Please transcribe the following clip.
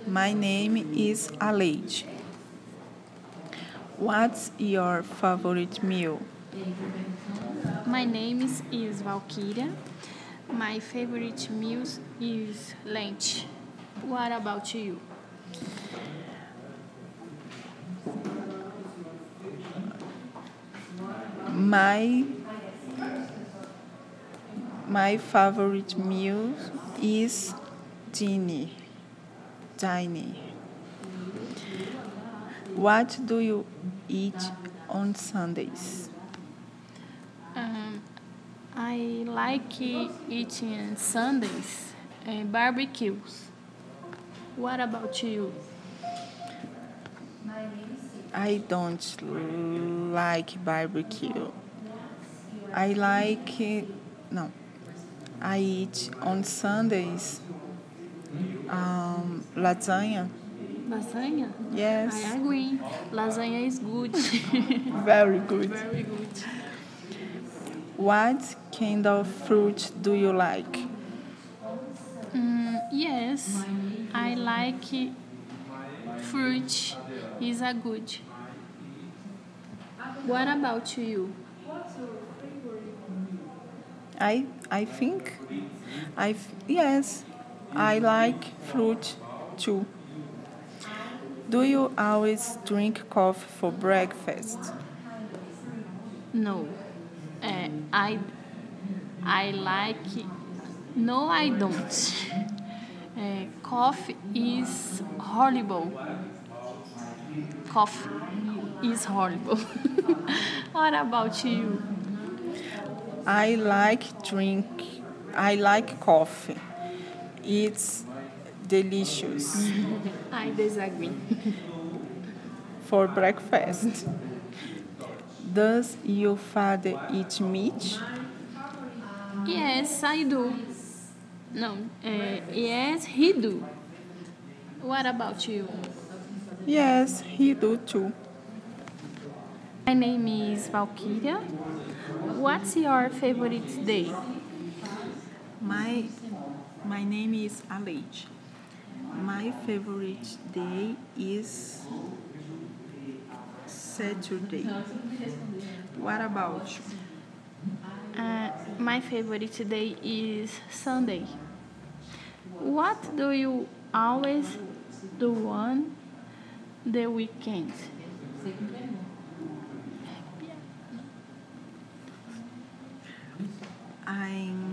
My name is Aleide. What's your favorite meal? My name is Valkyria. My favorite meal is lunch. What about you? My my favorite meal is dinner. Dinner. What do you eat on Sundays? I like eating Sundays and barbecues. What about you? I don't like barbecue. I like no. I eat on Sundays lasagna. Lasagna? Yes, I agree. Lasagna is good. very good. Very good. What kind of fruit do you like? Yes, I like fruit. Is a good. What about you? I think yes, I like fruit too. Do you always drink coffee for breakfast? No. Uh, I I like. No, I don't. Coffee is horrible. Coffee is horrible. What about you? I like drink I like coffee. It's delicious I disagree. for breakfast. Does your father eat meat? Yes, I do. No, yes, he do. What about you? Yes, he do too. My name is Valkyria. What's your favorite day? My my name is Aleide. My favorite day is Saturday. What about you? My favorite day is Sunday. What do you always do on the weekend? I